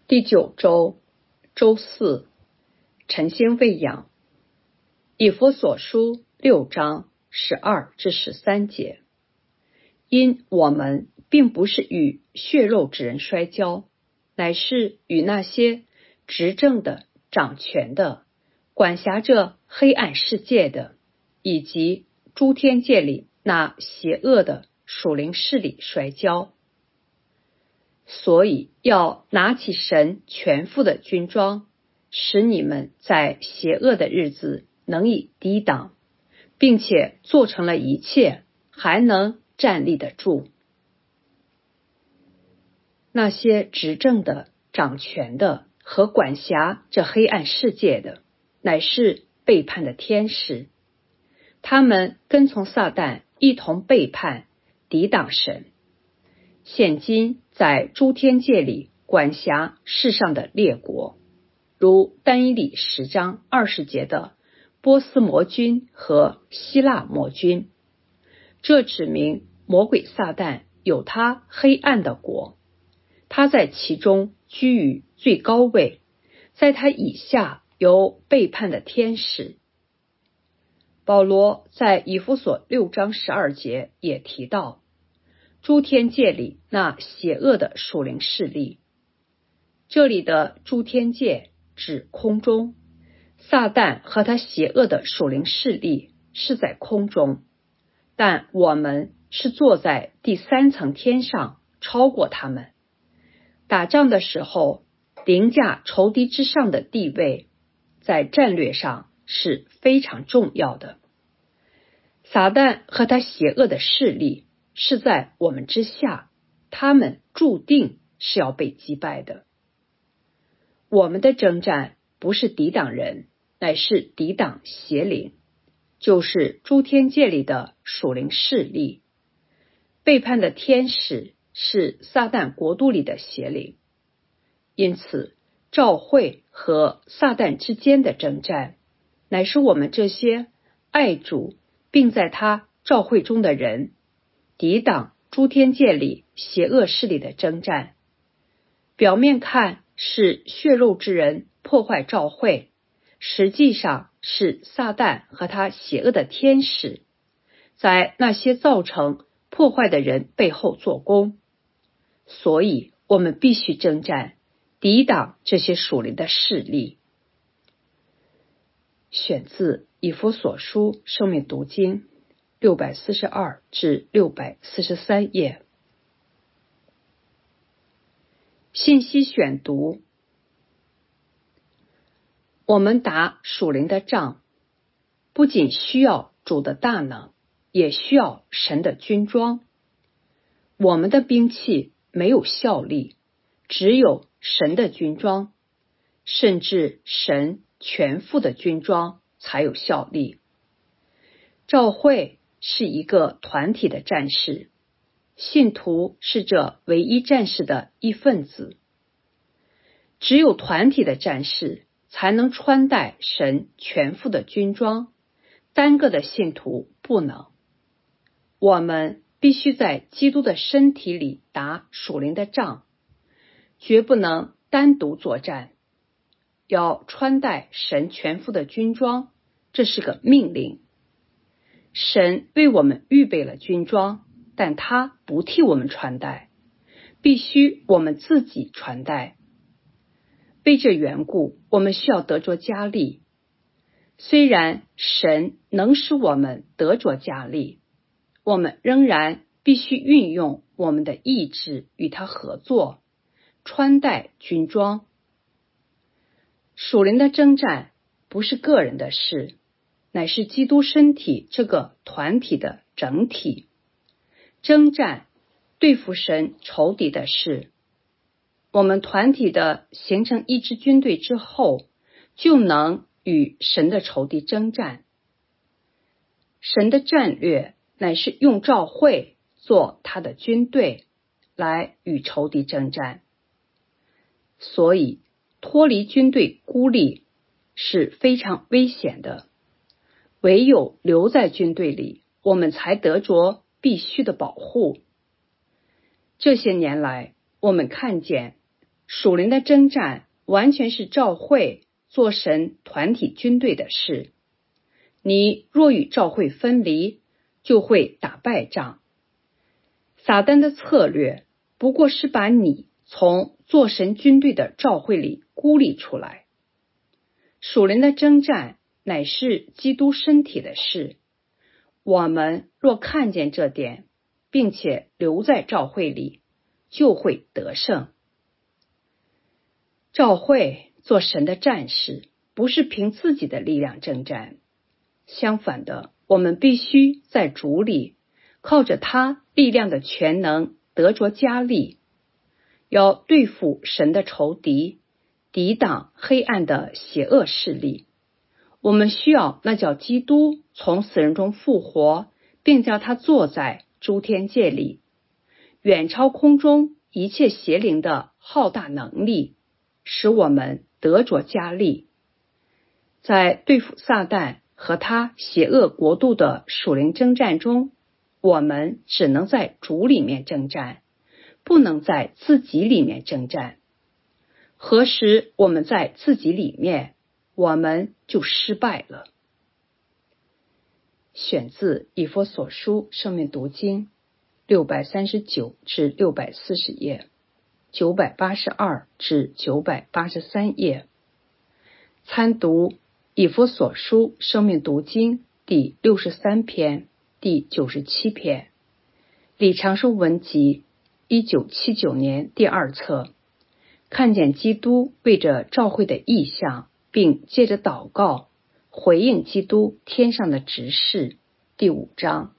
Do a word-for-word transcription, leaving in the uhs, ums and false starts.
第九周周四，晨星喂养。以弗所书六章十二至十三节。因我们并不是与血肉之人摔跤，乃是与那些执政的、掌权的、管辖着黑暗世界的，以及诸天界里那邪恶的属灵势力摔跤。所以要拿起神全副的军装，使你们在邪恶的日子能以抵挡，并且做成了一切，还能站立得住。那些执政的、掌权的和管辖这黑暗世界的，乃是背叛的天使，他们跟从撒旦一同背叛、抵挡神。现今在诸天界里管辖世上的列国，如但以理十章二十节的波斯魔君和希腊魔君，这指明魔鬼撒旦有他黑暗的国，他在其中居于最高位，在他以下有背叛的天使。保罗在以弗所六章十二节也提到诸天界里那邪恶的属灵势力。这里的诸天界指空中，撒旦和他邪恶的属灵势力是在空中，但我们是坐在第三层天上，超过他们。打仗的时候，凌驾仇敌之上的地位，在战略上是非常重要的。撒旦和他邪恶的势力是在我们之下，他们注定是要被击败的。我们的征战不是抵挡人，乃是抵挡邪灵，就是诸天界里的属灵势力。背叛的天使是撒旦国度里的邪灵，因此教会和撒旦之间的征战，乃是我们这些爱主并在他教会中的人抵挡诸天界里邪恶势力的征战。表面看是血肉之人破坏教会，实际上是撒旦和他邪恶的天使在那些造成破坏的人背后做工。所以我们必须征战，抵挡这些属灵的势力。选自以弗所书生命读经六百四十二至六百四十三页。信息选读。我们打属灵的仗，不仅需要主的大能，也需要神的军装。我们的兵器没有效力，只有神的军装，甚至神全副的军装才有效力。教会是一个团体的战士，信徒是这唯一战士的一份子。只有团体的战士才能穿戴神全副的军装，单个的信徒不能。我们必须在基督的身体里打属灵的仗，绝不能单独作战。要穿戴神全副的军装，这是个命令。神为我们预备了军装，但他不替我们穿戴，必须我们自己穿戴。为这缘故，我们需要得着加力。虽然神能使我们得着加力，我们仍然必须运用我们的意志与他合作，穿戴军装。属灵的征战不是个人的事，乃是基督身体这个团体的整体。征战对付神仇敌的事，我们团体的形成一支军队之后，就能与神的仇敌征战。神的战略乃是用教会做他的军队，来与仇敌征战。所以脱离军队孤立是非常危险的，唯有留在军队里，我们才得着必须的保护。这些年来，我们看见属灵的征战完全是教会做神团体军队的事。你若与教会分离，就会打败仗。撒旦的策略不过是把你从做神军队的教会里孤立出来。属灵的征战乃是基督身体的事。我们若看见这点，并且留在教会里，就会得胜。教会做神的战士，不是凭自己的力量征战。相反的，我们必须在主里，靠着他力量的全能得着加力，要对付神的仇敌，抵挡黑暗的邪恶势力。我们需要那叫基督从死人中复活，并叫他坐在诸天界里，远超空中一切邪灵的浩大能力，使我们得着加力。在对付撒旦和他邪恶国度的属灵征战中，我们只能在主里面征战，不能在自己里面征战。何时我们在自己里面，我们就失败了。选自以弗所书生命读经六百三十九至六百四十页，九百八十二至九百八十三页。参读以弗所书生命读经第六十三篇、第九十七篇。李长寿文集一九七九年第二册。看见基督为着教会的意向，并借着祷告回应基督天上的执事，第五章。